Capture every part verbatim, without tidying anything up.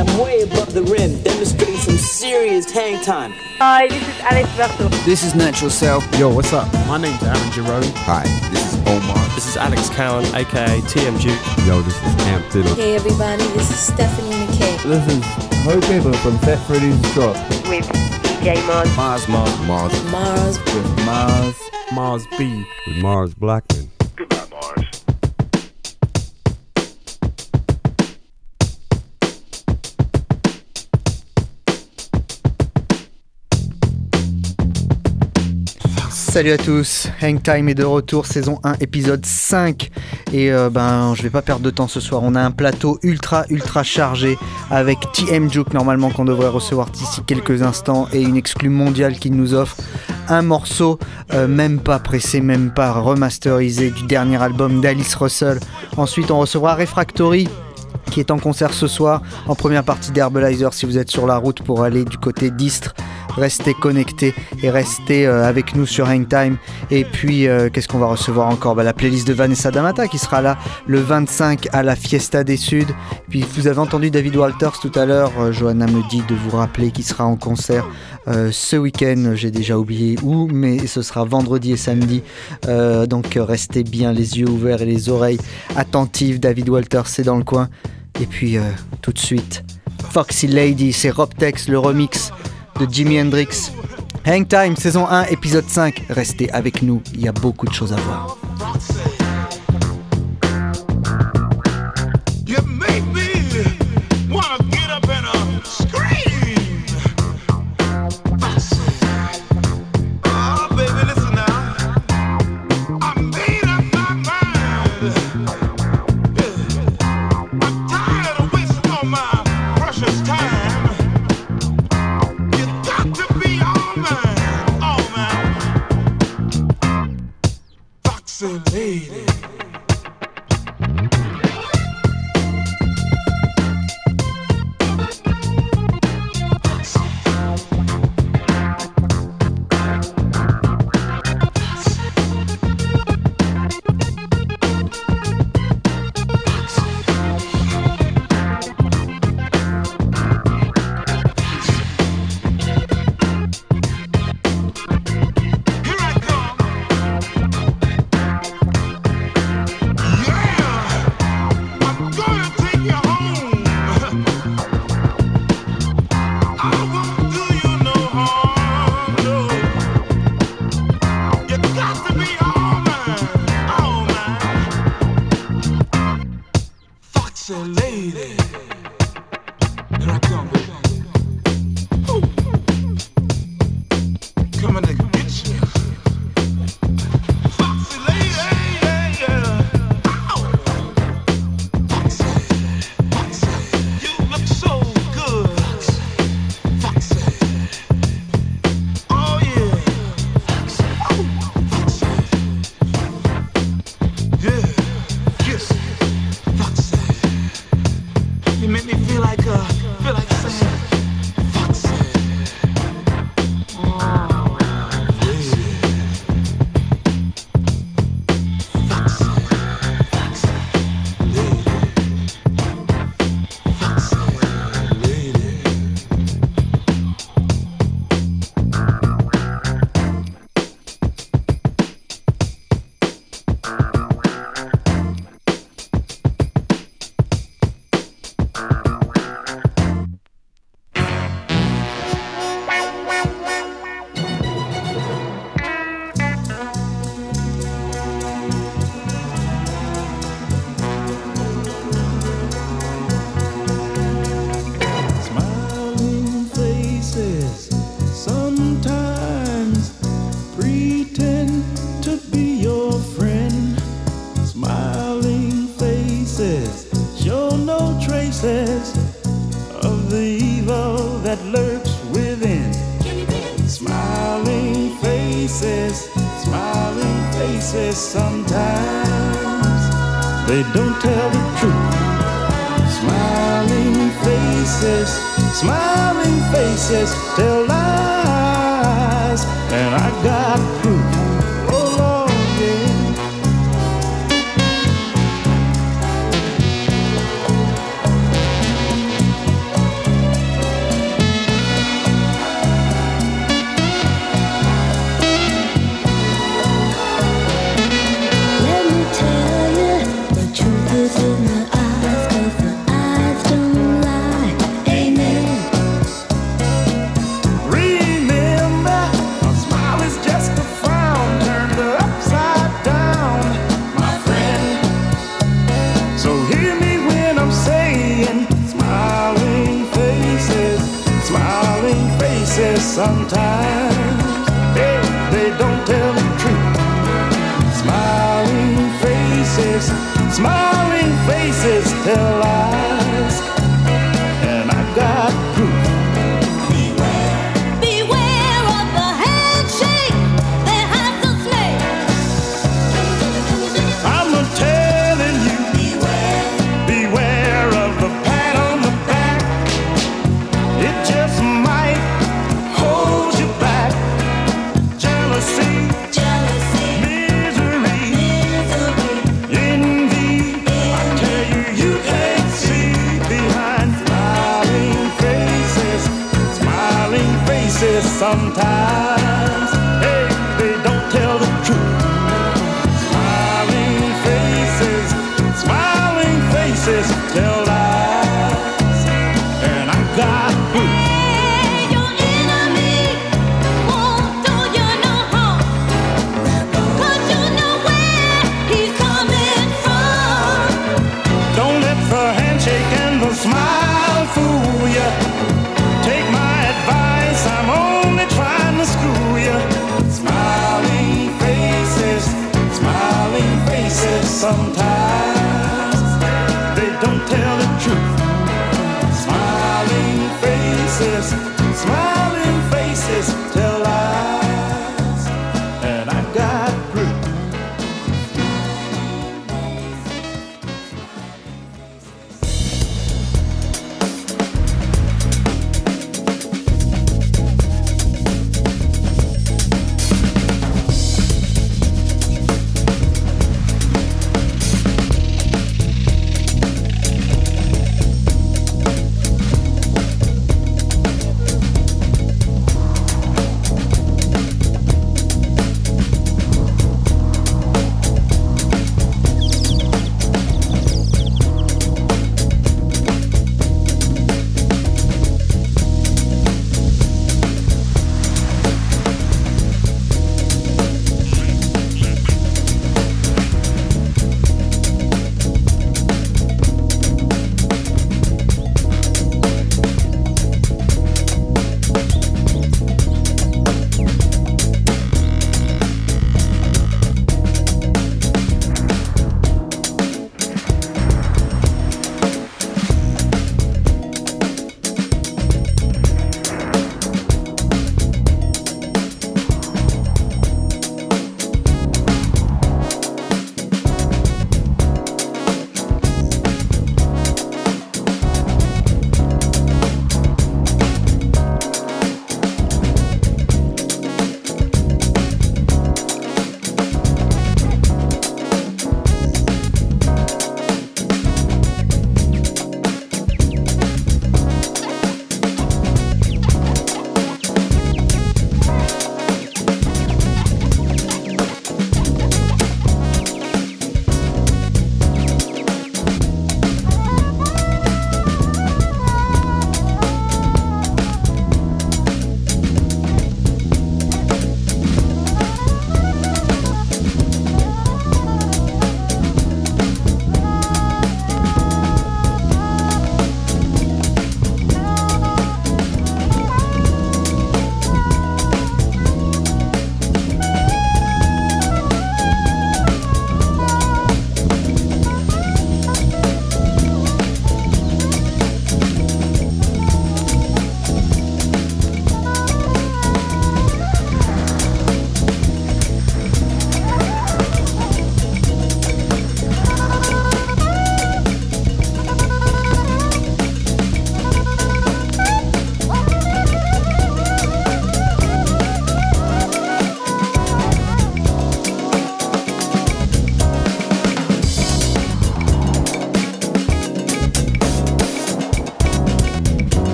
I'm way above the rim, demonstrating some serious hang time. Hi, this is Alex Berto. This is Natural Self. Yo, what's up? My name's Aaron Jerome. Hi, this is Omar. This is Alex Cowan, aka T M Duke. Yo, this is Amp Fiddle. Hey everybody, this is Stephanie McKay. This is Hope Ever from Fat Freddy's Drop. With D J Mars. Mars, Mars, Mars. Mars. With Mars. Mars B. With Mars Blackman. Goodbye, Mars. Salut à tous, Hang Time est de retour, saison un, épisode cinq. Et euh, ben, je vais pas perdre de temps ce soir. On a un plateau ultra ultra chargé avec T M Duke normalement qu'on devrait recevoir d'ici quelques instants et une exclue mondiale qui nous offre un morceau euh, même pas pressé, même pas remasterisé du dernier album d'Alice Russell. Ensuite on recevra Refractory qui est en concert ce soir en première partie d'Herbalizer. Si vous êtes sur la route pour aller du côté d'Istres, restez connectés et restez euh, avec nous sur Hangtime. Et puis euh, qu'est-ce qu'on va recevoir encore? Bah, la playlist de Vanessa D'Amata qui sera là le vingt-cinq à la Fiesta des Suds. Puis vous avez entendu David Walters tout à l'heure. euh, Johanna me dit de vous rappeler qu'il sera en concert euh, ce week-end. J'ai déjà oublié où, mais ce sera vendredi et samedi. euh, donc euh, restez bien les yeux ouverts et les oreilles attentives. David Walters c'est dans le coin. Et puis euh, tout de suite Foxy Lady, c'est Rob Tex, le remix de Jimi Hendrix. Hang Time, saison un, épisode cinq. Restez avec nous, il y a beaucoup de choses à voir. They don't tell the truth. Smiling faces, smiling faces tell lies, and I got proof. Oh Lord, yeah. faces sometimes, hey, they don't tell the truth. Smiling faces, smiling faces tell lies, and I got proof. Sometimes, hey, they don't tell the truth. Smiling faces, smiling faces tell lies, and I got proof. Hey, your enemy won't do you no harm, 'cause you know where he's coming from. Don't let the handshake and the smile fool you. Take my advice, I'm only trying to school you. Smiling faces, smiling faces sometimes, they don't tell the truth. Smiling faces, smiling faces tell lies, and I got proof.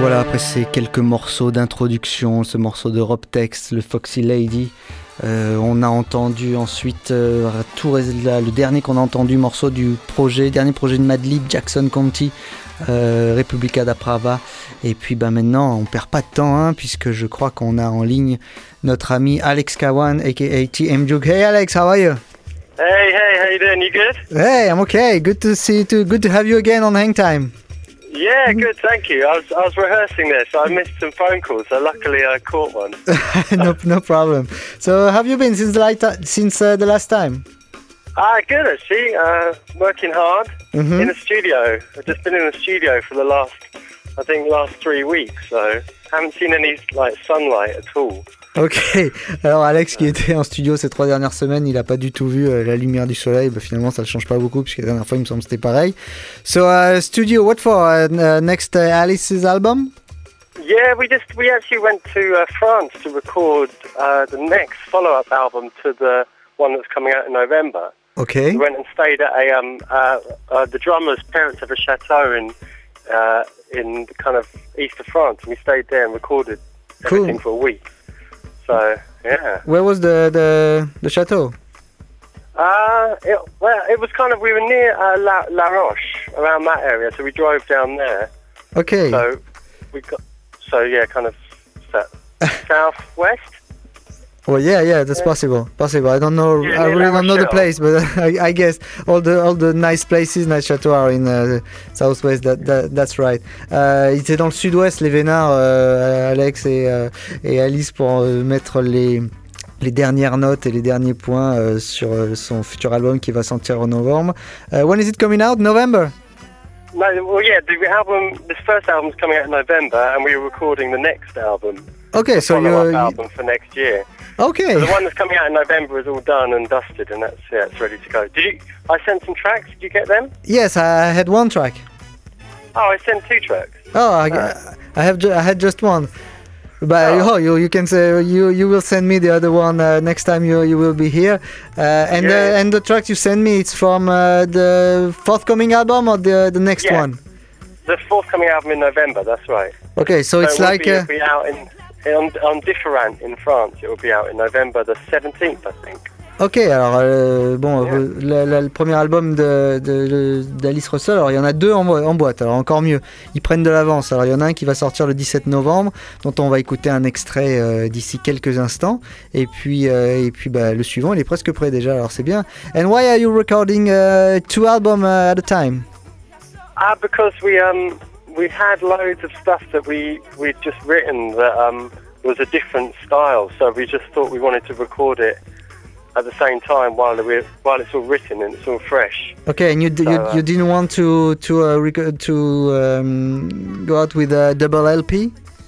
Voilà, après ces quelques morceaux d'introduction, ce morceau de Rob Tex, le Foxy Lady, euh, on a entendu ensuite euh, tout le dernier qu'on a entendu, morceau du projet, dernier projet de Madlib, Jackson County, euh, Republica da Prava. Et puis ben maintenant, on perd pas de temps, hein, puisque je crois qu'on a en ligne notre ami Alex Kawan, aka T M Juke. Hey Alex, how are you? Hey, hey, how you doing? You good? Hey, I'm okay. Good to see you too. Good to have you again on Hang Time. Yeah, good, thank you. I was I was rehearsing this. I missed some phone calls, so luckily I caught one. no, no problem. So, have you been since the light, since uh, the last time? Ah, good actually. Uh, working hard Mhm. in the studio. I've just been in the studio for the last, I think, last three weeks. So haven't seen any like sunlight at all. Ok, alors Alex qui était en studio ces trois dernières semaines, il n'a pas du tout vu euh, la lumière du soleil. Bah, finalement ça ne change pas beaucoup puisque la dernière fois il me semble que c'était pareil. So uh, studio, what for uh, uh, next uh, Alice's album? Yeah, we just we actually went to uh, France to record uh, the next follow-up album to the one that's coming out in November. Okay. We went and stayed at a um uh, uh the drummer's parents have a chateau in uh in the kind of east of France, and we stayed there and recorded everything Cool. for a week. So yeah. Where was the the, the chateau? Uh, it, well, it was kind of we were near uh, La, La Roche, around that area, so we drove down there. Okay. So we got so yeah, kind of south southwest. Well, yeah, yeah, that's possible. Possible. I don't know. Yeah, I near really La don't know the Rochelle. place, but I, I guess all the all the nice places, nice chateaux are in uh, southwest. That, that that's right. Euh, il était dans le sud-ouest, les Vénards, euh, Alex et euh, et Alice pour euh, mettre les les dernières notes et les derniers points euh, sur euh, son futur album qui va sortir en novembre. Uh, when is it coming out? November. No, well, yeah, the album, this first album's coming out in November, and we were recording the next album. Okay, so you. follow-up you album for next year. okay. So the one that's coming out in November is all done and dusted, and that's yeah, it's ready to go. Did you? I sent some tracks. Did you get them? Yes, I had one track. Oh, I sent two tracks. Oh, I, I have ju- I had just one. But oh, you you can say you you will send me the other one uh, next time you you will be here. Uh, and Yeah, the, yeah. and the track you send me, it's from uh, the forthcoming album or the the next Yeah. one. The forthcoming album in November. That's right. Okay, so, it's it will like be, uh, it'll be out in on on Different in France. It will be out in November the seventeenth, I think. ok. Alors euh, bon, euh, la- la- le premier album de de- de- d'Alice Russell. Alors il y en a deux en, bo- en boîte. Alors encore mieux, ils prennent de l'avance. Alors il y en a un qui va sortir le dix-sept novembre, dont on va écouter un extrait euh, d'ici quelques instants. Et puis euh, et puis bah, le suivant, il est presque prêt déjà. Alors c'est bien. And why are you recording uh, two albums uh, at a time? Ah, because we um we had loads of stuff that we we'd just written that um was a different style, so we just thought we wanted to record it at the same time while we while it's all written and it's all fresh. Okay, and you d- So, you, uh, you didn't want to to uh, rec- to um, go out with a double L P?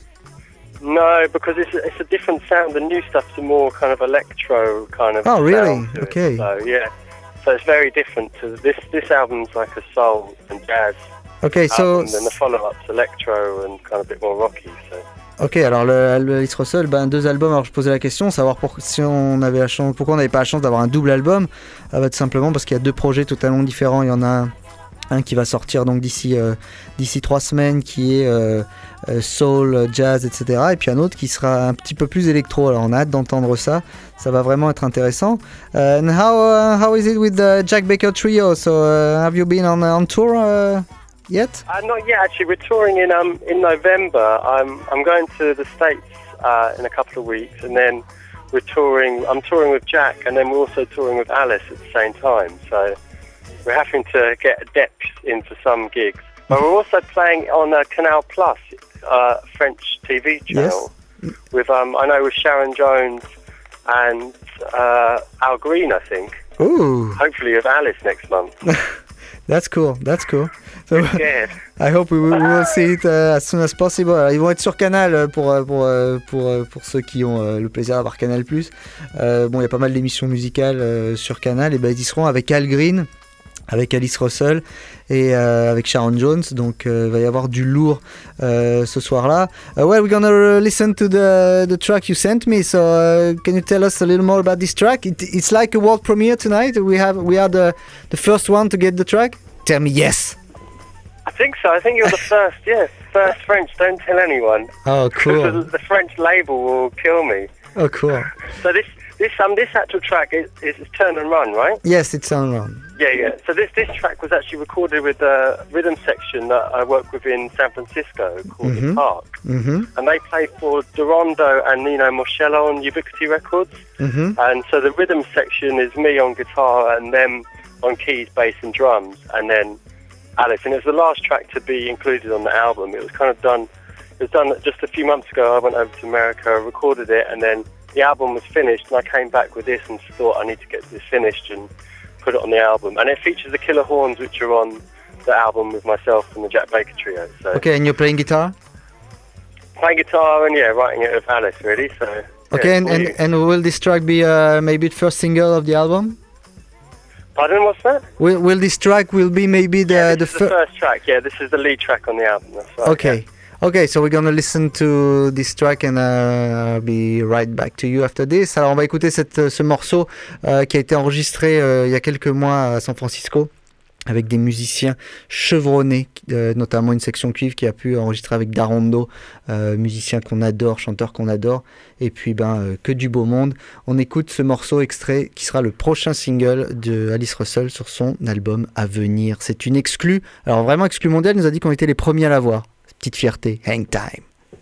No, because it's a, it's a different sound. The new stuff's a more kind of electro kind of. Oh, really? sound to it. Okay. So yeah, so it's very different to this. This album's like a soul and jazz Okay, so album, and the follow-up's electro and kind of a bit more rocky. So. ok, alors le, le Alice Russell, ben deux albums. Alors je posais la question, savoir pour, si on avait la chance, pourquoi on n'avait pas la chance d'avoir un double album. Ah bah, tout simplement parce qu'il y a deux projets totalement différents. Il y en a un, un qui va sortir donc d'ici euh, d'ici trois semaines, qui est euh, euh, soul, jazz, et cetera. Et puis un autre qui sera un petit peu plus électro. Alors on a hâte d'entendre ça. Ça va vraiment être intéressant. Uh, and how uh, how is it with the Jack Baker Trio? So uh, have you been on on tour uh, yet? Uh, not yet, actually. We're touring in um in November. I'm I'm going to the States uh, in a couple of weeks, and then we're touring. I'm touring with Jack, and then we're also touring with Alice at the same time. So we're having to get adepts in for some gigs. But we're also playing on uh, Canal Plus, uh, French T V channel. Yes. With um I know with Sharon Jones and uh, Al Green, I think. Ooh, Hopefully with Alice next month. that's cool. That's cool. So, Yeah. I hope we will, we will see it uh, as soon as possible. Alors, ils vont être sur Canal euh, pour, euh, pour, euh, pour, euh, pour ceux qui ont euh, le plaisir d'avoir Canal+. Euh, bon, il y a pas mal d'émissions musicales euh, sur Canal. Et ben, ils y seront avec Al Green, avec Alice Russell et euh, avec Sharon Jones. Donc, euh, il va y avoir du lourd euh, ce soir-là. Uh, well, we're gonna listen to the, the track you sent me. So, uh, can you tell us a little more about this track? It, it's like a world premiere tonight. We have we are the, the first one to get the track. Tell me yes. I think so. I think you're the first, yeah, first French. Don't tell anyone. Oh, cool. The, the French label will kill me. Oh, cool. So this this um this actual track is, is Turn and Run, right? Yes, it's on run. Yeah, yeah. So this this track was actually recorded with the rhythm section that I work with in San Francisco called Mm-hmm. The Park, Mm-hmm. and they play for Durondo and Nino Moscello on Ubiquity Records. Mm-hmm. And so the rhythm section is me on guitar and them on keys, bass, and drums, and then Alice. And it was the last track to be included on the album. It was kind of done. It was done just a few months ago. I went over to America, recorded it, and then the album was finished. And I came back with this and thought I need to get this finished and put it on the album. And it features the Killer Horns, which are on the album with myself and the Jack Baker Trio. So Okay, and you're playing guitar? playing guitar and yeah, writing it with Alice, really. So yeah, Okay, and, all and, you. and will this track be uh, maybe the first single of the album? Pardon, what's that? Will, will this track will be maybe the yeah, the this is the first? first track. Yeah, this is the lead track on the album. That's right. Okay. Okay, so we're gonna listen to this track and uh, be right back to you after this. Alors on va écouter cette, ce morceau euh, qui a été enregistré euh, il y a quelques mois à San Francisco avec des musiciens chevronnés, euh, notamment une section cuivre qui a pu enregistrer avec Darondo, euh, musicien qu'on adore, chanteur qu'on adore, et puis ben euh, que du beau monde. On écoute ce morceau extrait qui sera le prochain single de Alice Russell sur son album à venir. C'est une exclue, alors vraiment exclue mondiale, elle nous a dit qu'on était les premiers à l'avoir. Petite fierté, Hang Time.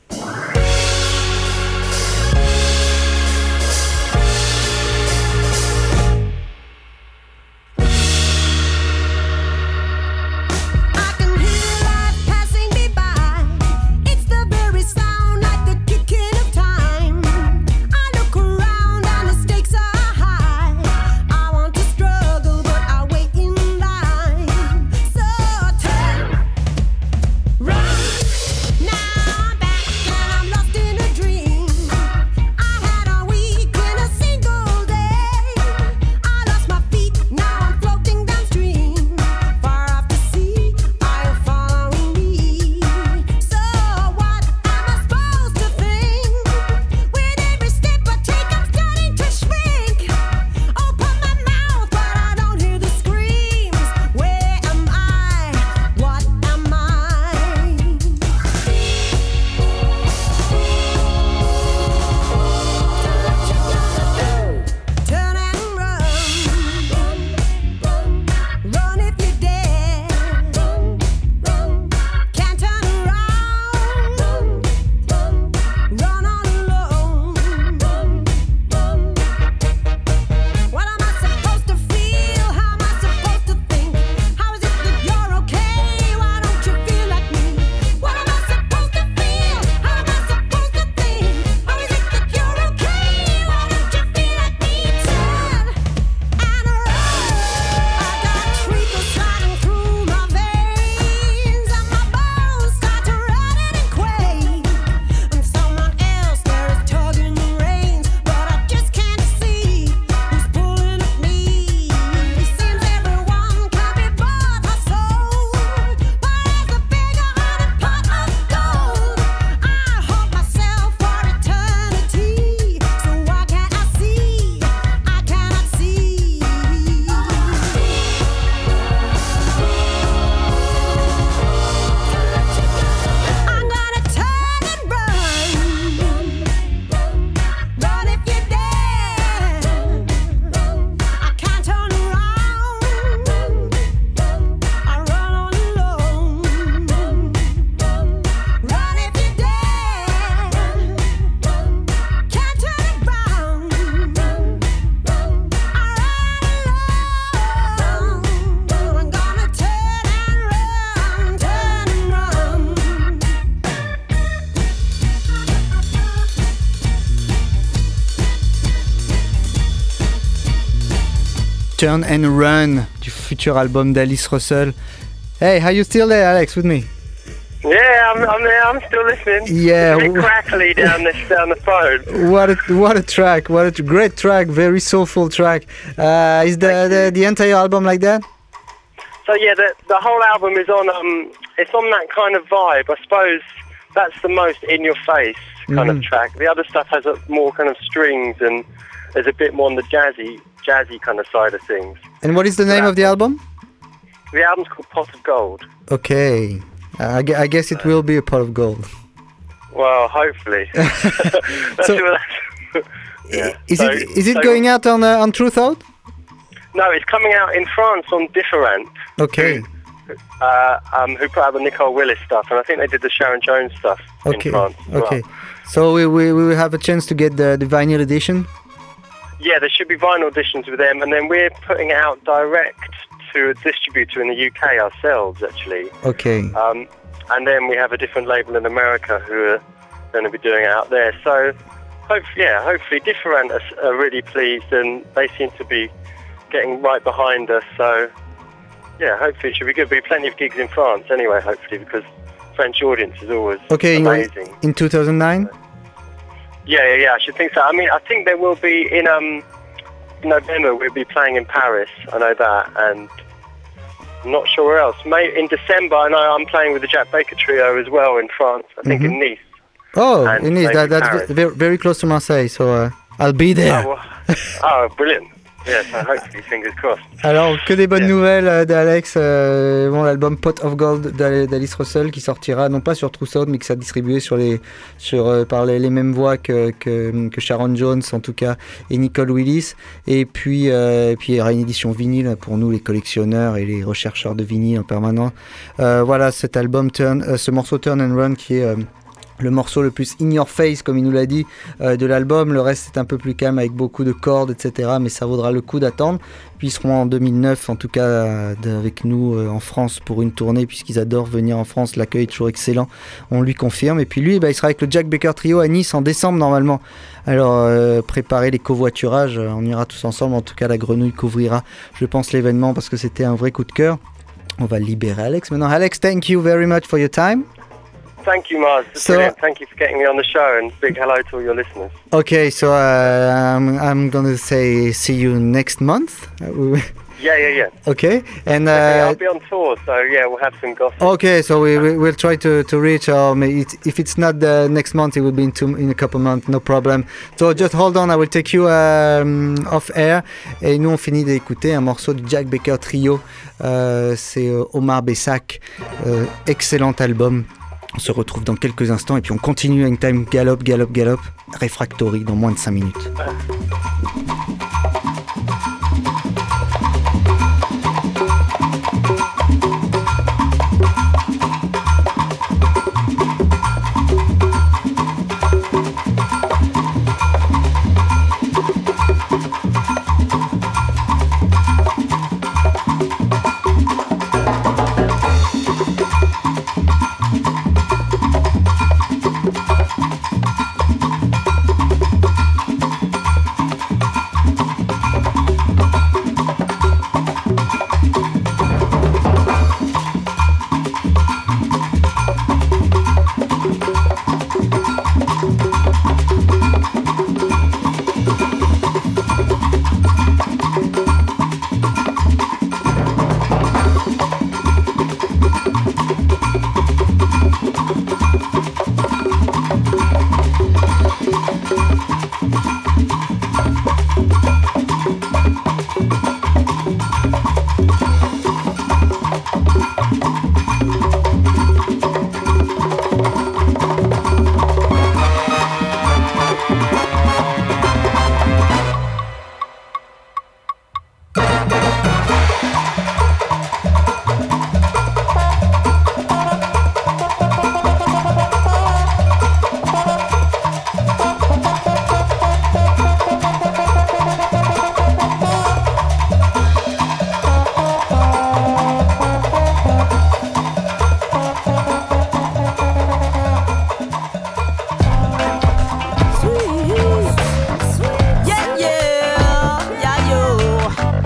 Turn and Run du futur album d'Alice Russell. Hey, are you still there, Alex, with me? Yeah, I'm, I'm there. I'm still listening. Yeah. It's a bit crackly down this down the phone. What a what a track! What a great track! Very soulful track. Uh, is the, the the entire album like that? So yeah, the the whole album is on um, it's on that kind of vibe. I suppose that's the most in your face kind Mhm. of track. The other stuff has a more kind of strings and there's a bit more on the jazzy jazzy kind of side of things. And what is the name of the album? The album's called Pot of Gold. Okay. Uh, I, gu- I guess it will be a pot of gold. Well, hopefully. That's So- what- yeah. Is So- it is it so- going out on uh, on True Thought? No, it's coming out in France on Different. Okay. Uh, um, who put out the Nicole Willis stuff, and I think they did the Sharon Jones stuff Okay. in France as Okay. well. So we, we we will have a chance to get the, the vinyl edition. Yeah, there should be vinyl editions with them, and then we're putting it out direct to a distributor in the U K ourselves, actually. Okay. Um, and then we have a different label in America who are going to be doing it out there. So, hopefully, yeah, hopefully Different are, are really pleased, and they seem to be getting right behind us. So, yeah, hopefully it should be good. There'll be plenty of gigs in France anyway, hopefully, because French audience is always Okay. In, amazing. in two thousand nine. Yeah, yeah, yeah, I should think so. I mean, I think there will be in um in November. We'll be playing in Paris. I know that, and I'm not sure where else. May in December, I know I'm playing with the Jack Baker Trio as well in France. I think in Nice. Oh, And it is. maybe That, that's Paris. ve- very, very close to Marseille, so uh, I'll be there. Oh, well, oh, brilliant. Yes, so hopefully, fingers crossed. Alors, que des bonnes Yeah. nouvelles euh, d'Alex. Euh, bon, l'album Pot of Gold d'Al- d'Alice Russell qui sortira non pas sur True Sound, mais qui sera distribué sur les, sur, euh, par les, les mêmes voix que, que, que Sharon Jones, en tout cas, et Nicole Willis. Et puis, euh, et puis il y aura une édition vinyle pour nous, les collectionneurs et les rechercheurs de vinyle en permanence. Euh, voilà, cet album, Turn, euh, ce morceau Turn and Run qui est. Euh, le morceau le plus in your face, comme il nous l'a dit, euh, de l'album. Le reste, c'est un peu plus calme avec beaucoup de cordes, et cetera. Mais ça vaudra le coup d'attendre. Puis ils seront en deux mille neuf, en tout cas, euh, de- avec nous euh, en France pour une tournée, puisqu'ils adorent venir en France. L'accueil est toujours excellent. On lui confirme. Et puis lui, bah, il sera avec le Jack Baker Trio à Nice en décembre, normalement. Alors, euh, préparez les covoiturages. euh, On ira tous ensemble. En tout cas, la Grenouille couvrira, je pense, l'événement parce que c'était un vrai coup de cœur. On va libérer Alex maintenant. Alex, thank you very much for your time. Thank you, Mars. It's So- brilliant. Thank you for getting me on the show, and big hello to all your listeners. Okay, so uh, I'm, I'm gonna say see you next month. Uh, Yeah, yeah, yeah. okay, and Okay, uh, I'll be on tour, so yeah, we'll have some gossip. okay, so we we- we'll try to to reach. Um, it, if it's not the next month, it will be in two, in a couple months, no problem. So just hold on, I will take you um, off air. Et nous on finit d'écouter un morceau du Jack Baker Trio. Euh, C'est euh, Omar Bessac, euh, excellent album. On se retrouve dans quelques instants et puis on continue Hang Time Gallop, Gallop, Gallop, Refractory dans moins de cinq minutes. Yeah, yeah, yeah, yo.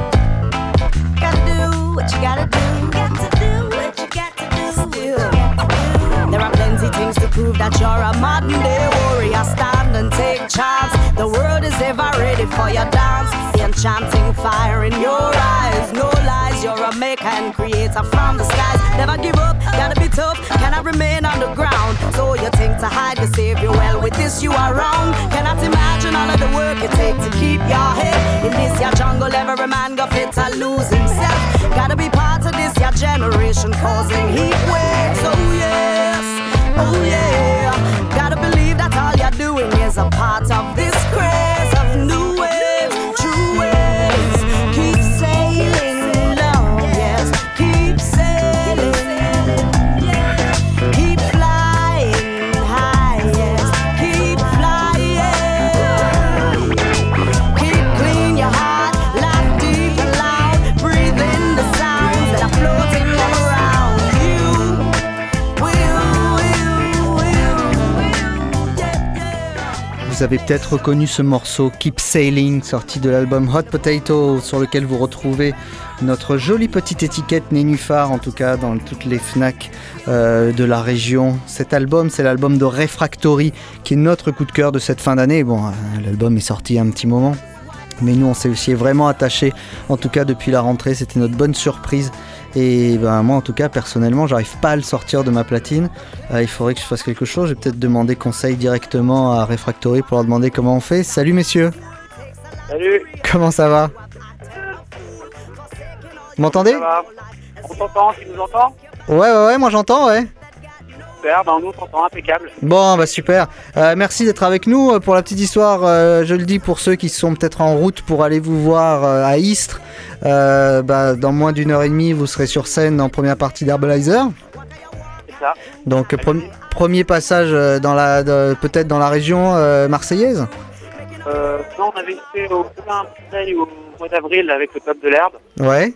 Gotta do what you gotta do. Got to do what you got to do. Still, there are plenty things to prove that you're a modern day warrior. Stand and take charge. The world is ever ready for your dance. The enchanting fire in your eyes. No lies, you're a maker and creator from the skies. Never give up, gotta be tough. Cannot remain on the ground. So you think to hide the savior. Well, with this you are wrong. Cannot imagine all of the work it takes to keep your head in this your jungle. Every man go fit to lose himself. Gotta be part of this your generation causing heat waves. Oh yes, oh yeah. Gotta believe that all you're doing is a part of this craze of new waves, true waves. Keep sailing long, yes, keep sailing. Keep flying high, yes, keep flying. Keep clean your heart, laugh deep and loud, breathe in the sounds that are floating all around you. Will, will, will, yeah, yeah. Vous avez peut-être reconnu ce morceau Keep Sailing, sorti de l'album Hot Potato, sur lequel vous retrouvez notre jolie petite étiquette Nénuphar, en tout cas dans toutes les Fnac euh, de la région. Cet album, c'est l'album de Refractory, qui est notre coup de cœur de cette fin d'année. Bon, euh, l'album est sorti il y a un petit moment, mais nous on s'est aussi vraiment attachés, en tout cas depuis la rentrée, c'était notre bonne surprise. Et ben, moi en tout cas personnellement j'arrive pas à le sortir de ma platine. Euh, il faudrait que je fasse quelque chose. Je vais peut-être demander conseil directement à Refractory pour leur demander comment on fait. Salut messieurs. Salut. Comment ça va? Vous m'entendez? Ça va. On t'entend, tu nous entends? Ouais ouais ouais, moi j'entends, ouais. Super, ben nous on t'entend impeccable. Bon bah super, euh, merci d'être avec nous. Pour la petite histoire, euh, je le dis pour ceux qui sont peut-être en route pour aller vous voir euh, à Istres, euh, bah, dans moins d'une heure et demie vous serez sur scène en première partie d'Herbalizer. C'est ça. Donc pre- premier passage euh, dans la, de, peut-être dans la région euh, marseillaise. Euh, non, on avait fait au Poulain Marseille au mois d'avril avec le Top de l'Herbe. Ouais.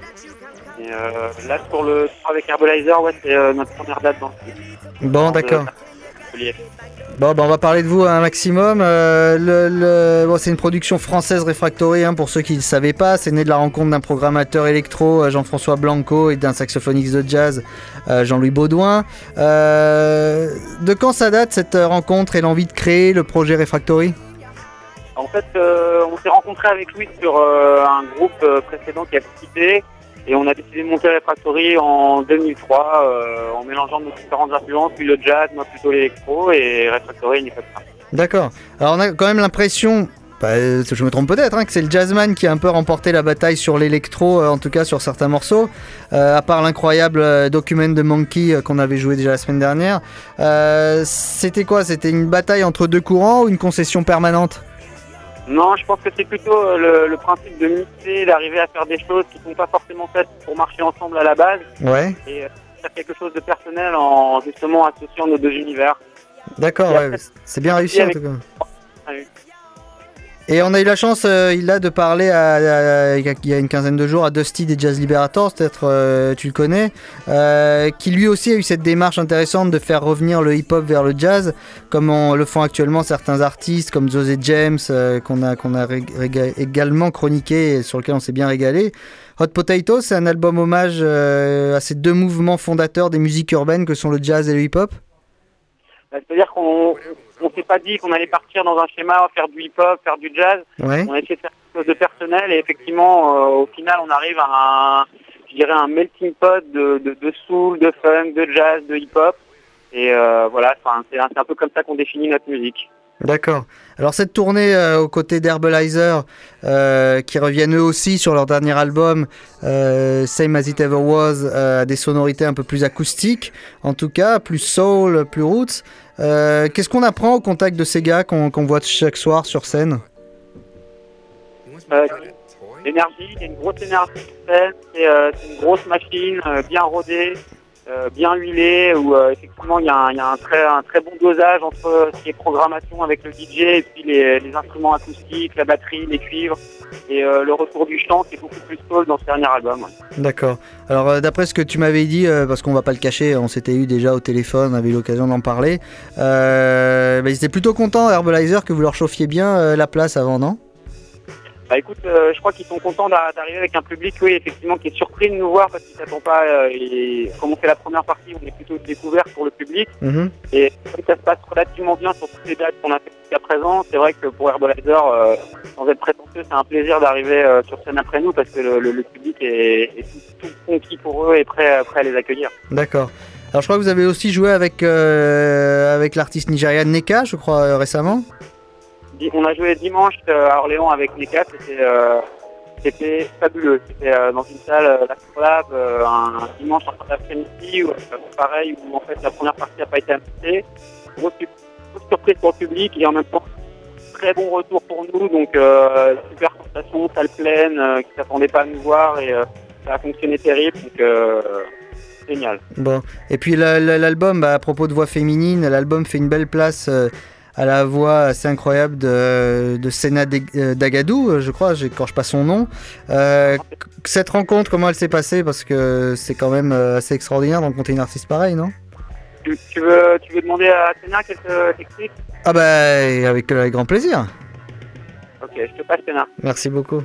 Et euh, là sur le avec Herbalizer, ouais, c'est euh, notre première date dans le Bon dans d'accord. le- Bon, bah, on va parler de vous un maximum. Euh, le, le... Bon, c'est une production française Refractory, hein, pour ceux qui ne le savaient pas. C'est né de la rencontre d'un programmateur électro, euh, Jean-François Blanco, et d'un saxophoniste de jazz, euh, Jean-Louis Baudouin. Euh, de quand ça date cette rencontre et l'envie de créer le projet Refractory? En fait, euh, on s'est rencontrés avec Louis sur euh, un groupe euh, précédent qui a quitté. Et on a décidé de monter Refractory en deux mille trois euh, en mélangeant nos différentes influences, puis le jazz, moi plutôt l'électro, et Refractory, n'y fait pas. D'accord. Alors on a quand même l'impression, bah, je me trompe peut-être, hein, que c'est le jazzman qui a un peu remporté la bataille sur l'électro, euh, en tout cas sur certains morceaux, euh, à part l'incroyable euh, Document de Monkey euh, qu'on avait joué déjà la semaine dernière. Euh, c'était quoi? C'était une bataille entre deux courants ou une concession permanente? Non, je pense que c'est plutôt euh, le, le principe de mixer, d'arriver à faire des choses qui ne sont pas forcément faites pour marcher ensemble à la base. Ouais. Et euh, faire quelque chose de personnel en justement associant nos deux univers. D'accord, ouais, c'est bien réussi en tout cas. Ah oui. Et on a eu la chance, euh, il a de parler à, à, à, il y a une quinzaine de jours à Dusty des Jazz Liberators, peut-être euh, tu le connais, euh, qui lui aussi a eu cette démarche intéressante de faire revenir le hip-hop vers le jazz, comme on le font actuellement certains artistes comme José James, euh, qu'on a, qu'on a ré- ré- également chroniqué et sur lequel on s'est bien régalé. Hot Potato, c'est un album hommage euh, à ces deux mouvements fondateurs des musiques urbaines que sont le jazz et le hip-hop. C'est-à-dire qu'on on s'est pas dit qu'on allait partir dans un schéma, faire du hip-hop, faire du jazz. Ouais. On a essayé de faire quelque chose de personnel et effectivement, euh, au final, on arrive à un, je dirais, un melting pot de, de, de soul, de funk, de jazz, de hip-hop. Et euh, voilà, c'est un, c'est un peu comme ça qu'on définit notre musique. D'accord. Alors cette tournée euh, aux côtés d'Herbalizer, euh, qui reviennent eux aussi sur leur dernier album, euh, Same As It Ever Was, euh, à des sonorités un peu plus acoustiques, en tout cas, plus soul, plus roots. Euh, qu'est-ce qu'on apprend au contact de ces gars qu'on, qu'on voit chaque soir sur scène? euh, L'énergie, il y a une grosse énergie sur scène, c'est, euh, c'est une grosse machine, euh, bien rodée. Euh, bien huilé, où euh, effectivement il y a, un, il y a un, très, un très bon dosage entre ce qui est programmation avec le D J et puis les, les instruments acoustiques, la batterie, les cuivres et euh, le retour du chant qui est beaucoup plus soul dans ce dernier album. Ouais. D'accord. Alors euh, d'après ce que tu m'avais dit, euh, parce qu'on va pas le cacher, on s'était eu déjà au téléphone, on avait eu l'occasion d'en parler, euh, bah, ils étaient plutôt contents, Herbalizer, que vous leur chauffiez bien euh, la place avant, non? Bah écoute, euh, je crois qu'ils sont contents d'a- d'arriver avec un public, oui, effectivement, qui est surpris de nous voir parce qu'ils ne s'attendent pas. Euh, et comme on fait la première partie, on est plutôt découvert pour le public. Mm-hmm. Et ça se passe relativement bien sur toutes les dates qu'on a fait jusqu'à présent. C'est vrai que pour Herbalizer, euh, sans être prétentieux, c'est un plaisir d'arriver euh, sur scène après nous parce que le, le, le public est, est tout, tout conquis pour eux et prêt, prêt à les accueillir. D'accord. Alors je crois que vous avez aussi joué avec, euh, avec l'artiste nigérian Neka, je crois, euh, récemment. On a joué dimanche à Orléans avec Neka, c'était, euh, c'était fabuleux. C'était euh, dans une salle, euh, la Collab, euh, un dimanche en fin d'après-midi, où, euh, pareil, où en fait la première partie n'a pas été annoncée. Grosse, grosse surprise pour le public et en même temps très bon retour pour nous. Donc euh, super sensation, salle pleine, euh, qui ne s'attendait pas à nous voir et euh, ça a fonctionné terrible. Donc euh, génial. Bon, et puis la, la, l'album, bah, à propos de voix féminine, l'album fait une belle place euh, à la voix assez incroyable de, de Sena Dagadou, je crois, j'écorche pas son nom. Euh, cette rencontre, comment elle s'est passée? Parce que c'est quand même assez extraordinaire de rencontrer une artiste pareille, non? Tu, tu, veux, tu veux demander à Sena qu'elle te t'explique? Ah bah, avec, avec grand plaisir. Ok, je te passe Sena. Merci beaucoup.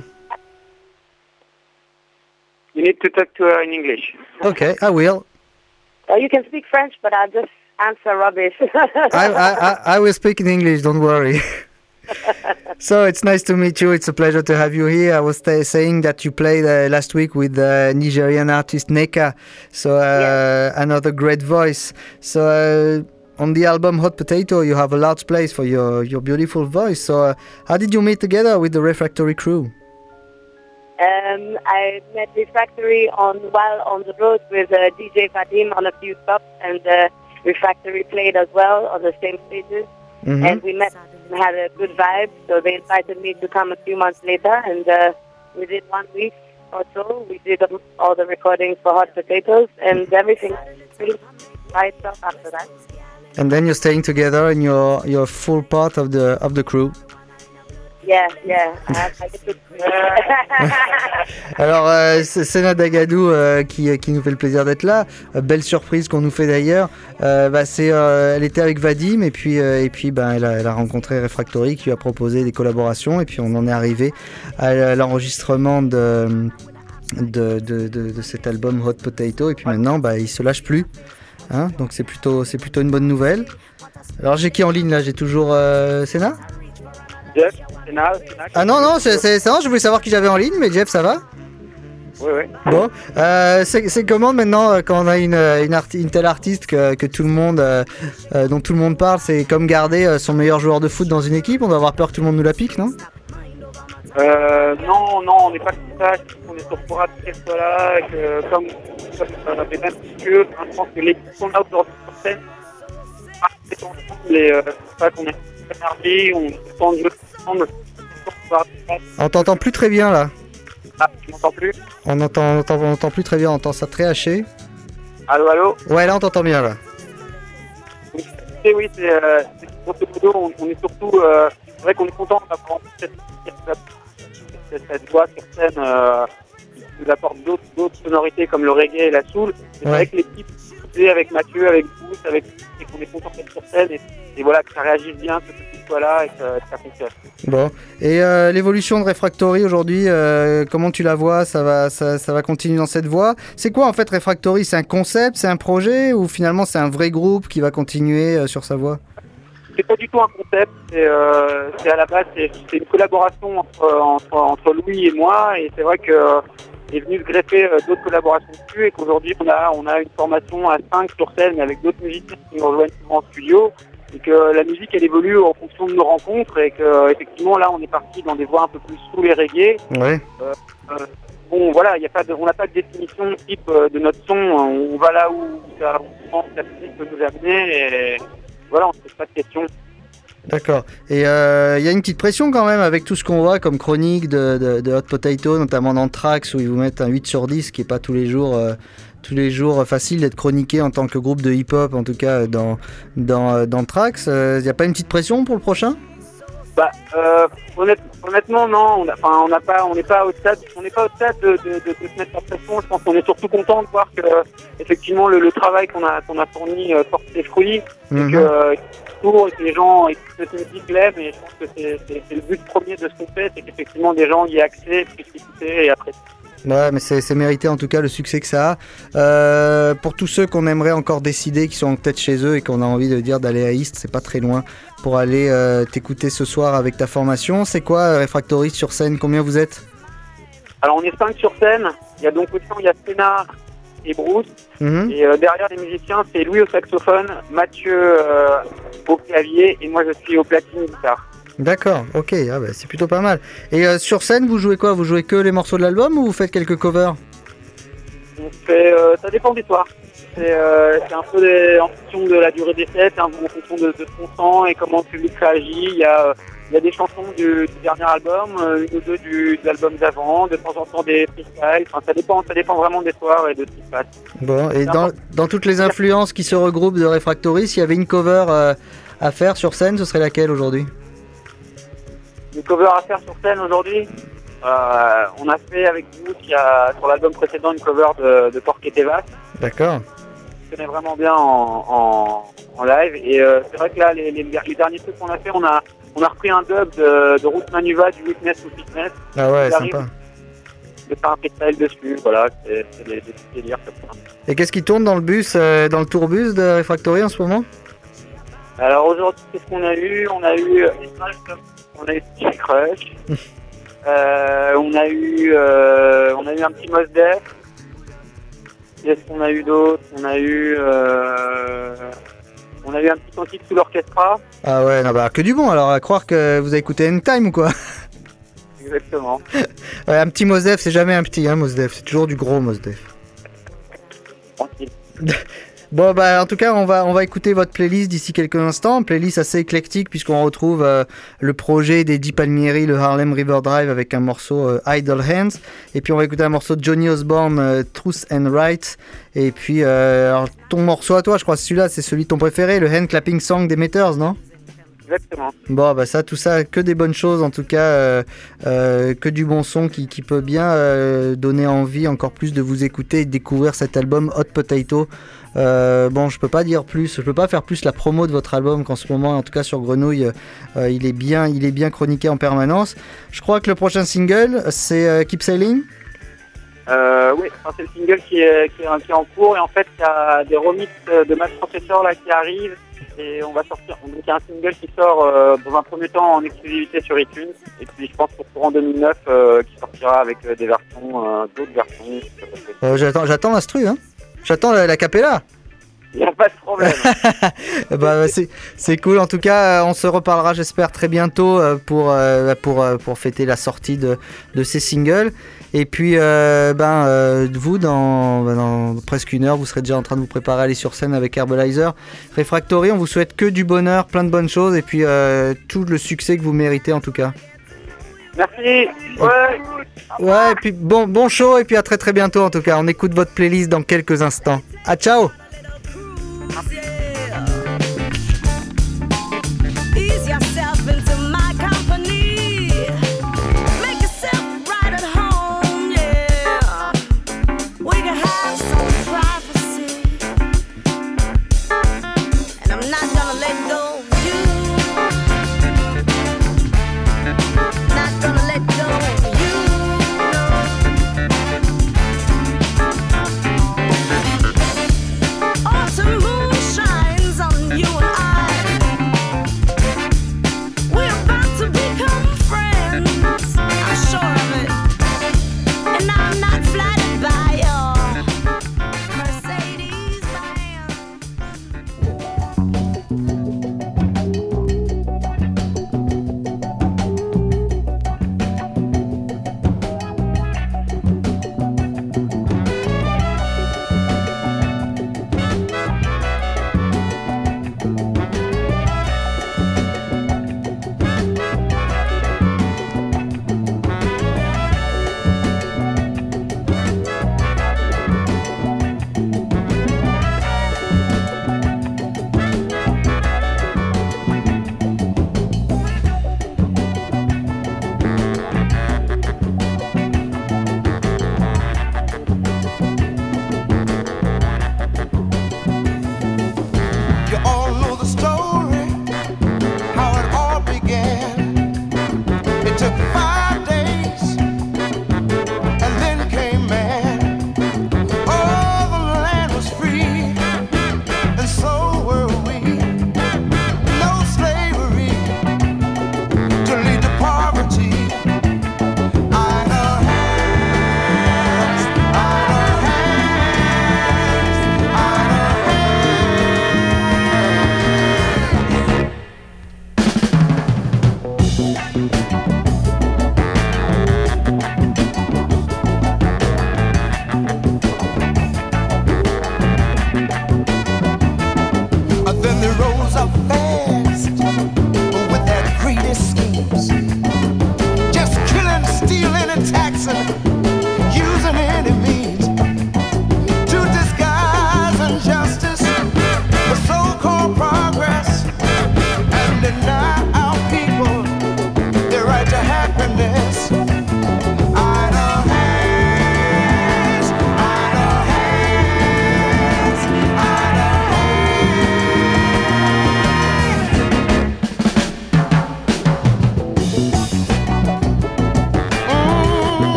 You need to talk to her in English. Okay, I will. Uh, you can speak French, but I'll just answer rubbish. I, I, I, I will speak in English, don't worry. So it's nice to meet you. It's a pleasure to have you here. I was t- saying that you played uh, last week with the Nigerian artist Neka, so uh, yes. Another great voice. So uh, on the album Hot Potato, you have a large place for your, your beautiful voice. So uh, how did you meet together with the Refractory crew? Um, I met Refractory on while on the road with uh, D J Fatim on a few stops, and uh, Refractory played as well on the same stages. Mm-hmm. And we met and had a good vibe, so they invited me to come a few months later, and uh, we did one week or so. We did um, all the recordings for Hot Potatoes, and everything pretty right up after that. And then you're staying together, and you're you're full part of the of the crew. Yeah, yeah. I, I get Alors, euh, c'est Sena Dagadou euh, qui, qui nous fait le plaisir d'être là. Euh, belle surprise qu'on nous fait d'ailleurs. Euh, bah, c'est, euh, elle était avec Vadim et puis, euh, et puis bah, elle, a, elle a rencontré Refractory qui lui a proposé des collaborations. Et puis on en est arrivé à l'enregistrement de, de, de, de, de cet album Hot Potato. Et puis maintenant, bah, il se lâche plus. Hein, donc c'est plutôt, c'est plutôt une bonne nouvelle. Alors j'ai qui en ligne là? J'ai toujours euh, Sena? Jeff, Sena, Sena. Ah non, non, c'est, c'est ça, je voulais savoir qui j'avais en ligne, mais Jeff, ça va? Oui, oui. Bon, euh, c'est, c'est comment maintenant quand on a une, une, arti- une telle artiste que, que tout le monde, euh, euh, dont tout le monde parle, c'est comme garder son meilleur joueur de foot dans une équipe? On doit avoir peur que tout le monde nous la pique, non? Euh, non, non, on n'est pas comme ça. On est sur Pora qu'elle soit là, que comme, comme euh, les mêmes que, hein, je pense que l'équipe qu'on a aujourd'hui sur scène, c'est ensemble et euh, c'est pas qu'on est énervé, on se sent jouer ensemble. On t'entend plus très bien là. Ah, tu m'entends plus? On entend, on entend, on entend plus très bien, on entend ça très haché. Allô, allô? Ouais, là on t'entend bien là. Oui, oui, c'est, euh, c'est grosso modo, on, on est surtout, euh, c'est vrai qu'on est content d'avoir cette, cette, cette voix sur scène euh, qui nous apporte d'autres, d'autres sonorités comme le reggae et la soul. C'est ouais. Vrai que l'équipe, avec Mathieu, avec Bruce, avec et qu'on est content d'être sur scène et, et voilà que ça réagisse bien, que tout soit là et que, que ça fonctionne. Bon, et euh, l'évolution de Refractory aujourd'hui, euh, comment tu la vois? Ça va, ça, ça va continuer dans cette voie? C'est quoi en fait Refractory? C'est un concept, c'est un projet ou finalement c'est un vrai groupe qui va continuer euh, sur sa voie? C'est pas du tout un concept, c'est, euh, c'est à la base c'est, c'est une collaboration entre, entre, entre Louis et moi et c'est vrai que euh, est venu se greffer euh, d'autres collaborations dessus et qu'aujourd'hui on a, on a une formation à cinq sur scène mais avec d'autres musiciens qui nous rejoignent souvent en studio et que la musique elle évolue en fonction de nos rencontres et que effectivement là on est parti dans des voies un peu plus soul et reggae. Ouais. Euh, euh, bon voilà, y a pas de, on n'a pas de définition type euh, de notre son, on va là où ça, on pense que la musique peut nous amener et voilà, on se pose pas de questions. D'accord. Et il euh, y a une petite pression quand même avec tout ce qu'on voit comme chronique de, de, de Hot Potato, notamment dans Trax où ils vous mettent un huit sur dix, qui n'est pas tous les jours euh, tous les jours facile d'être chroniqué en tant que groupe de hip-hop, en tout cas dans, dans, dans Trax. Il euh, n'y a pas une petite pression pour le prochain? Bah, euh, honnête, honnêtement, non. On a, enfin, on n'a pas, on n'est pas au stade, on n'est pas au stade de, de, de, de se mettre en pression. Je pense qu'on est surtout content de voir que, effectivement, le, le travail qu'on a, qu'on a fourni euh, porte ses fruits, mm-hmm. et que, euh, et que les gens écoutent cette musique l'aiment. Et je pense que c'est, c'est, c'est le but premier de ce qu'on fait, c'est qu'effectivement des gens y aient accès, puissent écouter et apprécier. Ouais, mais c'est, c'est mérité en tout cas le succès que ça a. Euh, pour tous ceux qu'on aimerait encore décider, qui sont peut-être chez eux et qu'on a envie de dire d'aller à East, c'est pas très loin pour aller euh, t'écouter ce soir avec ta formation. C'est quoi Refractory sur scène? Combien vous êtes? Alors on est cinq sur scène. Il y a donc autant il y a Sena et Bruce. Mm-hmm. Et euh, derrière les musiciens, c'est Louis au saxophone, Mathieu euh, au clavier et moi je suis au platine guitare. D'accord, ok, ah bah, c'est plutôt pas mal. Et euh, sur scène, vous jouez quoi? Vous jouez que les morceaux de l'album ou vous faites quelques covers? On fait, euh, ça dépend des soirs. C'est, euh, c'est un peu des, en fonction de la durée des sets, hein, en fonction de, de ce qu'on sent et comment le public réagit. Il y a, il y a des chansons du, du dernier album, euh, une ou deux du, de l'album d'avant, de temps en temps des freestyles. Enfin, ça dépend, ça dépend vraiment des soirs et de ce qui se passe. Bon, et dans, dans toutes les influences qui se regroupent de Refractory, s'il y avait une cover euh, à faire sur scène, ce serait laquelle aujourd'hui? Une cover à faire sur scène aujourd'hui, euh, on a fait avec vous qui a sur l'album précédent une cover de, de Porc et Tevas. D'accord. Je connais vraiment bien en, en, en live et euh, c'est vrai que là les, les, les derniers trucs qu'on a fait, on a on a repris un dub de, de Ruth Manuva du Witness to Fitness. Ah ouais, sympa. De faire un freestyle dessus, voilà, c'est, c'est des, des petits délires comme ça. Et qu'est-ce qui tourne dans le bus, euh, dans le tourbus de Refractory en ce moment? Alors aujourd'hui, qu'est-ce qu'on a eu? On a eu on a eu Jack Crush. euh, on a eu euh, on a eu un petit Mos Def. Qu'est-ce qu'on a eu d'autre? On a eu euh, on a eu un petit cantique sous l'orchestra. Ah ouais, non bah que du bon alors, à croire que vous avez écouté N-Time ou quoi? Exactement. Ouais, un petit Mos Def, c'est jamais un petit, hein, Mos Def, c'est toujours du gros Mos Def. Tranquille. Bon bah en tout cas on va on va écouter votre playlist d'ici quelques instants, playlist assez éclectique puisqu'on retrouve euh, le projet d'Eddie Palmieri, le Harlem River Drive avec un morceau euh, Idle Hands, et puis on va écouter un morceau de Johnny Osborne, euh, Truth and Right, et puis euh, alors, ton morceau à toi, je crois que celui-là c'est celui de ton préféré, le Hand Clapping Song des Meters, non? Exactement. Bon bah ça, tout ça, que des bonnes choses en tout cas, euh, euh, que du bon son qui, qui peut bien euh, donner envie encore plus de vous écouter et de découvrir cet album Hot Potato. Euh, bon, je peux pas dire plus, je peux pas faire plus la promo de votre album qu'en ce moment, en tout cas sur Grenouille, euh, il est bien, il est bien chroniqué en permanence. Je crois que le prochain single, c'est euh, Keep Sailing. Euh, oui, enfin, c'est le single qui est, qui, est, qui est en cours et en fait il y a des remixes de Matt Professor là qui arrivent et on va sortir. Donc il y a un single qui sort euh, dans un premier temps en exclusivité sur iTunes et puis je pense pour courant deux mille neuf euh, qui sortira avec euh, des versions, euh, d'autres versions. Euh, j'attends, j'attends l'instru, hein. J'attends la, la capella. Il n'y a pas de problème. bah, c'est, c'est cool. En tout cas, on se reparlera, j'espère, très bientôt pour, pour, pour fêter la sortie de, de ces singles. Et puis, euh, ben, euh, vous, dans, dans presque une heure, vous serez déjà en train de vous préparer à aller sur scène avec Herbalizer. Refractory, on vous souhaite que du bonheur, plein de bonnes choses et puis euh, tout le succès que vous méritez en tout cas. Merci. Ouais. Ouais, et puis bon, bon show et puis à très très bientôt en tout cas. On écoute votre playlist dans quelques instants. À ciao. Ease yourself into my company. Make yourself right at home, yeah. We can have some privacy. And I'm not gonna let go of you. Not gonna let go of you. Autumn moonshine.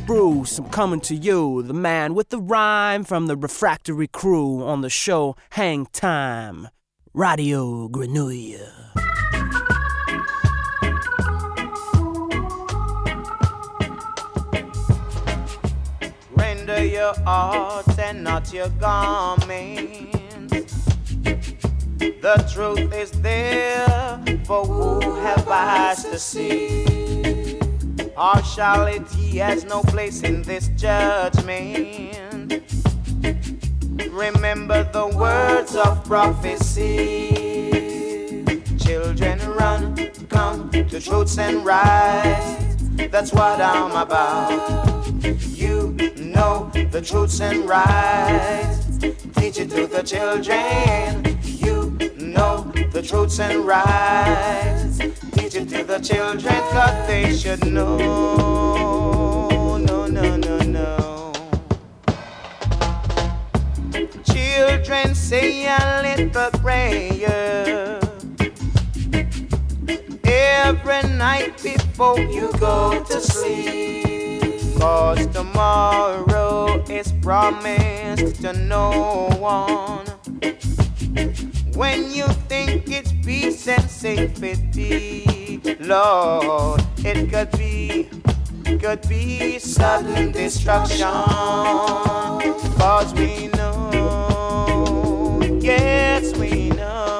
Bruce, I'm coming to you, the man with the rhyme from the Refractory crew on the show Hang Time, Radio Grenouille. Render your hearts and not your garments. The truth is there for who have eyes to see. Partiality has no place in this judgment. Remember the words of prophecy. Children run, come to truths and rights. That's what I'm about. You know the truths and rights. Teach it to the children. You know the truths and rights. Teach it to the children, cause they should know. No, no, no, no. Children, say a little prayer every night before you go to sleep. Cause tomorrow is promised to no one. When you think it's peace and safety, Lord, it could be, could be sudden destruction. Cause we know, yes we know.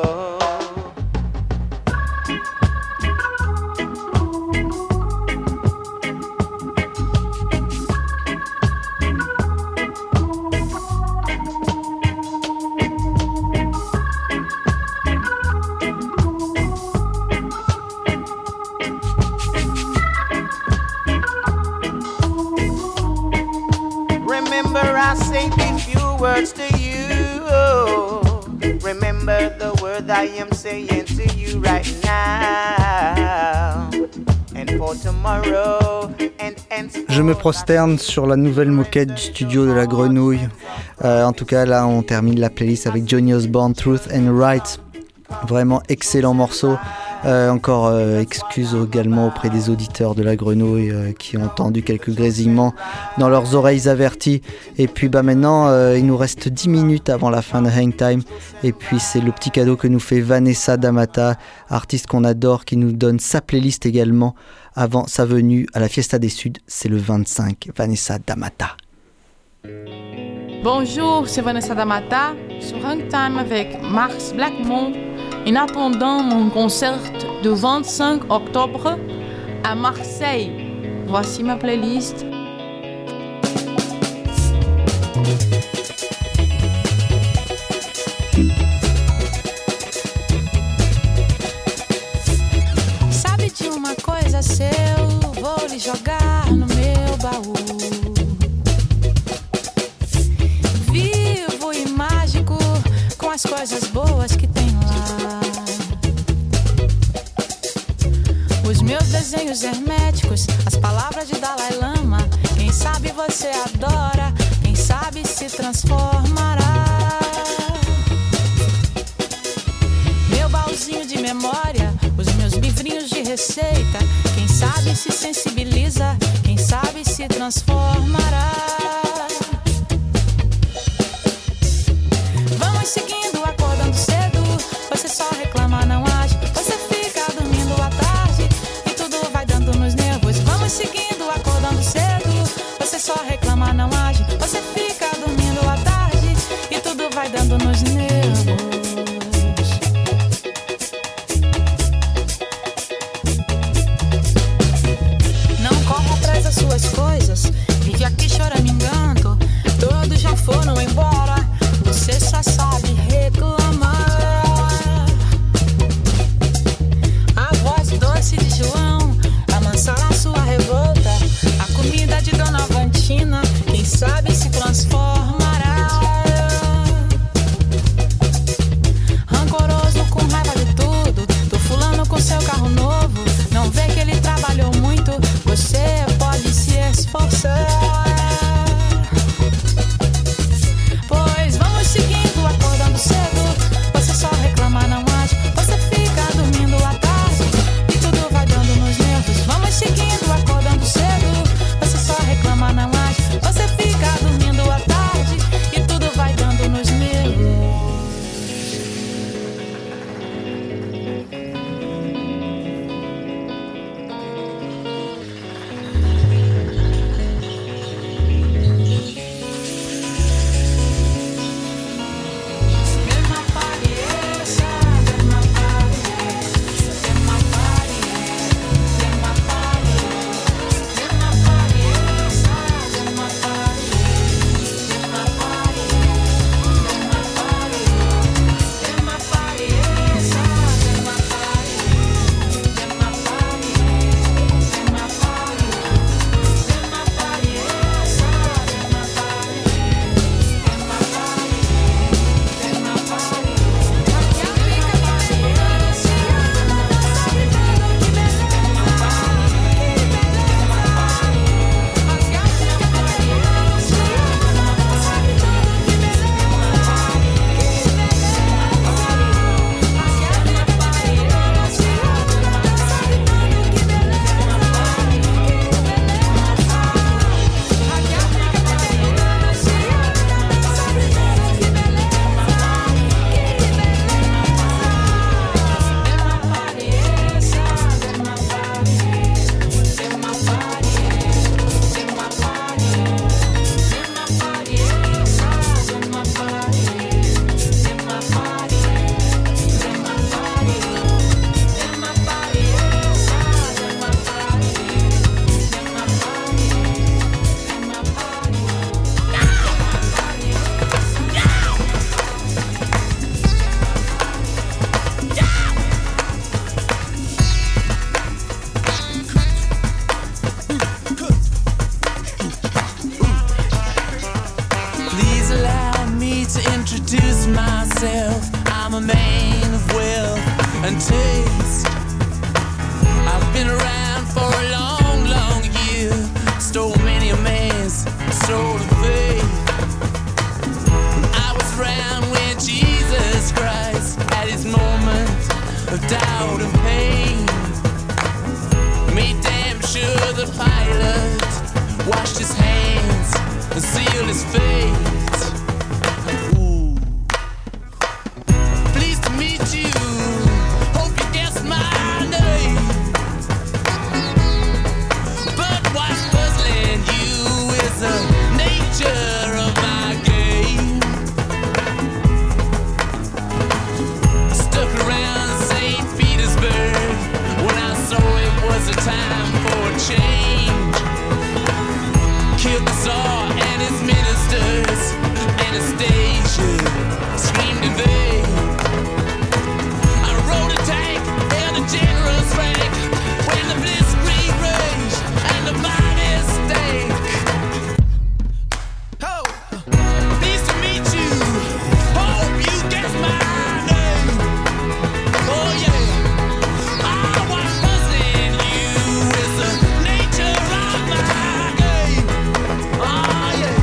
I say these few words to you. Remember the word I am saying to you right now. And for tomorrow and and Je me prosterne sur la nouvelle moquette du studio de la Grenouille. Euh, en tout cas, là, on termine la playlist avec Johnny Osborne, Truth and Right. Vraiment excellent morceau. Euh, encore euh, excuse également auprès des auditeurs de la Grenouille euh, qui ont entendu quelques grésillements dans leurs oreilles averties. Et puis bah maintenant euh, il nous reste dix minutes avant la fin de Hang Time. Et puis c'est le petit cadeau que nous fait Vanessa Damata, artiste qu'on adore, qui nous donne sa playlist également avant sa venue à la Fiesta des Suds. C'est le vingt-cinq. Vanessa Damata. Bonjour, c'est Vanessa Damata sur Hang Time avec Max Blackmon. En attendant mon concert du vingt-cinq octobre à Marseille. Voici ma playlist. Sabe de uma coisa seu, vou lhe jogar no meu baú. Vivo e mágico com as coisas boas que tem lá. Os meus desenhos herméticos, as palavras de Dalai Lama. Quem sabe você adora, quem sabe se transformará. Meu baúzinho de memória, os meus livrinhos de receita. Quem sabe se sensibiliza, quem sabe se transformará. Vamos seguindo, acordando cedo. Você só reclama, não age. Você fica dormindo à tarde e tudo vai dando nos nervos. Vamos seguindo, acordando cedo. Você só reclama, não age. Você fica dormindo à tarde e tudo vai dando nos nervos. Não corra atrás das suas coisas. Vive aqui choramingando. Todos já foram embora. Você só sabe reclamar. A voz doce de João amansará sua revolta. A comida de Dona Vantina, quem sabe se transformará. to introduce myself. I'm a man of wealth and taste. I've been around for a long, long year. Stole many a man's soul of faith. I was around when Jesus Christ had his moment of doubt and pain. Made damn sure the pilot washed his hands and sealed his fate. Ooh. Pleased to meet you. Hope you guessed my name. But what's puzzling you is the nature of my game. I stuck around Saint Petersburg when I saw it was a time for a change. Killed the Tsar and his ministers. Anastasia screamed in vain. I rode a tank and a general's rank when the blitzkrieg raged and the body stank. Oh, pleased to meet you. Hope you guessed my name. Oh yeah. Ah, what's puzzling you is the nature of my game. Oh yeah.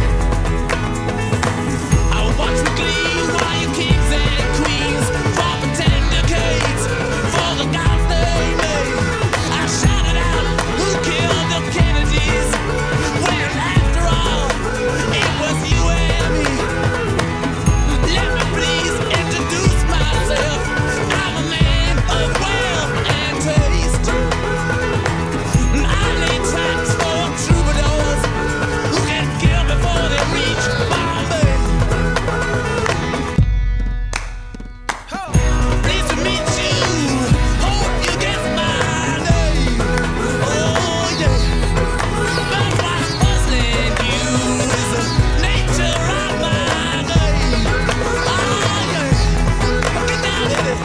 I watch with glee while you kings and queens drop a tender cakes for the gods they made. I shouted out, who killed the Kennedys? When after all, it was you and me. Let me please introduce myself. I'm a man of wealth and taste. I lay tracks for troubadours who can kill before they reach Bombay. Pleased to meet you. Hope you guess my name. Oh yeah. But what's puzzling you is the nature of my game. Oh yeah. Get down with it.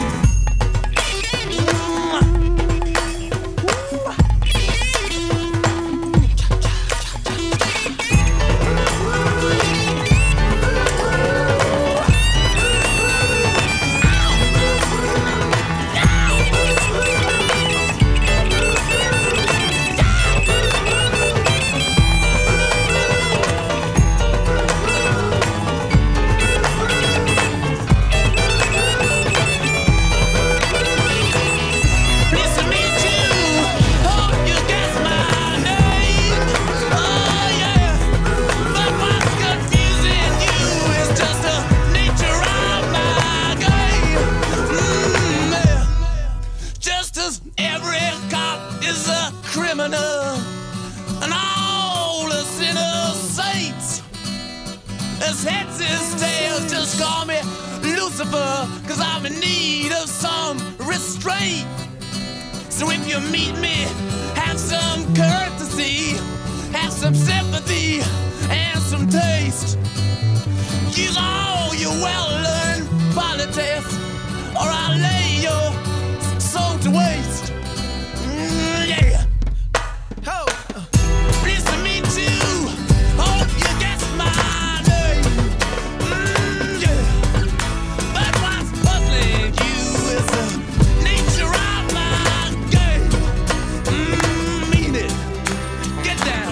Pleased to meet you. Hope you guess my name. Oh yeah. But what's confusing you is just the nature of my game. Mm, yeah. Just as every cop is a criminal and all the sinners saints. As heads is tails, just call me Lucifer, cause I'm in need of some restraint. So if you meet me, have some courtesy, have some sympathy, and some taste. Use all your well-learned politics, or I'll lay your soul to waste. Mm, yeah. Oh. Pleased to meet you. Hope you guessed my name. Mm, yeah. But what's puzzling you is the nature of my game. Mm, mean it. Get down.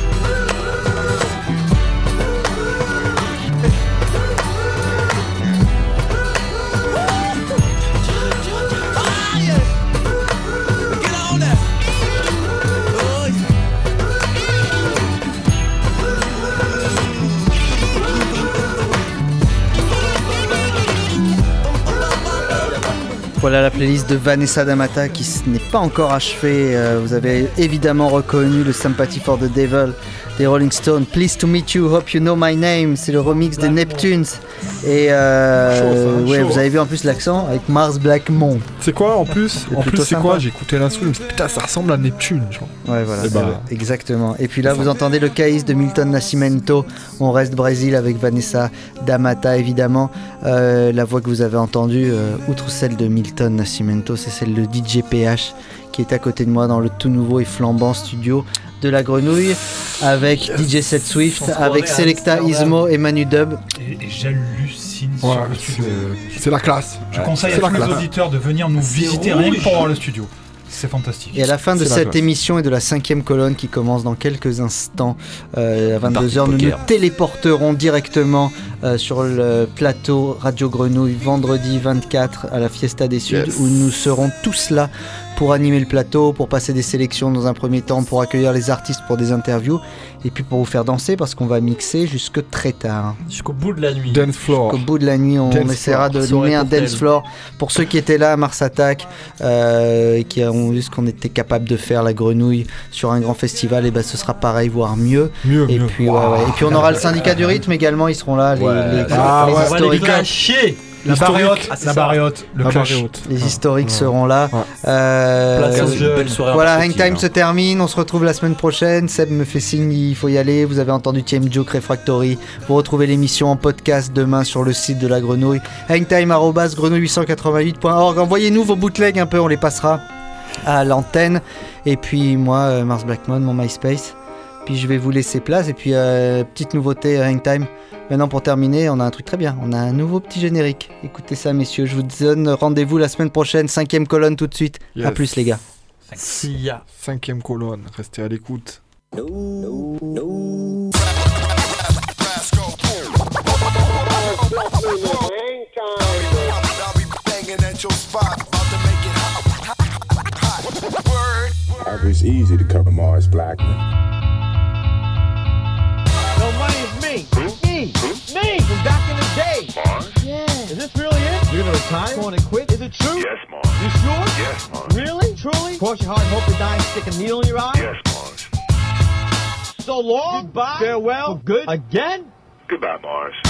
Ah, yeah. Get on there. Oh, yeah. Voilà la playlist de Vanessa D'Amata qui n'est pas encore achevée. Euh, vous avez évidemment reconnu le Sympathy for the Devil des Rolling Stones. Pleased to meet you, hope you know my name. C'est le remix des Neptunes. Et euh, chaud, ça, ouais, chaud. vous avez vu en plus l'accent avec Mars Blackmon. C'est quoi en plus C'est En plus, plutôt c'est sympa. quoi J'ai écouté l'instru, je me suis dit, putain, ça ressemble à Neptune. Genre. Ouais, voilà, Et c'est bah, vrai, exactement. Et puis là, vous entendez le caïs de Milton Nascimento. On reste Brésil avec Vanessa D'Amata, évidemment. Euh, la voix que vous avez entendue, euh, outre celle de Milton Nascimento, c'est celle de D J P H qui est à côté de moi dans le tout nouveau et flambant studio de la Grenouille avec yes. D J Set Swift, avec Selecta Ismo et Manu Dub. Et, et j'hallucine ouais, sur le studio. C'est, c'est la classe. Je ouais, conseille à tous les auditeurs de venir nous c'est visiter rouge. Rien que pour voir le studio. C'est fantastique. Et à la fin de c'est cette émission et de la cinquième colonne qui commence dans quelques instants euh, à vingt-deux heures, nous nous téléporterons directement euh, sur le plateau Radio Grenouille vendredi vingt-quatre à la Fiesta des Suds yes. où nous serons tous là pour animer le plateau, pour passer des sélections dans un premier temps, pour accueillir les artistes pour des interviews et puis pour vous faire danser parce qu'on va mixer jusque très tard. Jusqu'au bout de la nuit. Dance floor. Jusqu'au bout de la nuit, on, on essaiera de donner un dance floor. Pour ceux qui étaient là à Mars Attack euh, et qui ont vu ce qu'on était capable de faire, la Grenouille, sur un grand festival, et ben ce sera pareil, voire mieux. Mieux, et mieux. Puis, wow. ouais, ouais. Et puis on aura le syndicat du rythme également, ils seront là, les, ouais. les, ah, les ouais. historiques. On va les chier. La barriote, ah, la barriote, le la clash. Barriote. Les historiques ouais. seront là. Ouais. Euh, voilà, Hangtime hein. se termine. On se retrouve la semaine prochaine. Seb me fait signe, il faut y aller. Vous avez entendu T M Joke Refractory. Vous retrouvez l'émission en podcast demain sur le site de la Grenouille. Hangtime arobase grenouille huit cent quatre-vingt-huit point org. Envoyez-nous vos bootlegs un peu, on les passera à l'antenne. Et puis moi, Mars Blackmon, mon MySpace. Puis je vais vous laisser place. Et puis euh, petite nouveauté Hangtime. Maintenant, pour terminer, on a un truc très bien. On a un nouveau petit générique. Écoutez ça, messieurs. Je vous donne rendez-vous la semaine prochaine. Cinquième colonne tout de suite. Yes. À plus, les gars. See ya. Cinquième colonne. Restez à l'écoute. No, no, no. It's easy to cover Mars Blackman. No money is me. Me. Me from back in the day. Mars? Yeah. Is this really it? You're gonna retire? Going to quit? Is it true? Yes, Mars. You sure? Yes, Mars. Really? Truly? Cross your heart and hope to die and stick a needle in your eye? Yes, Mars. So long. Goodbye. Farewell. For good. Again? Goodbye, Mars.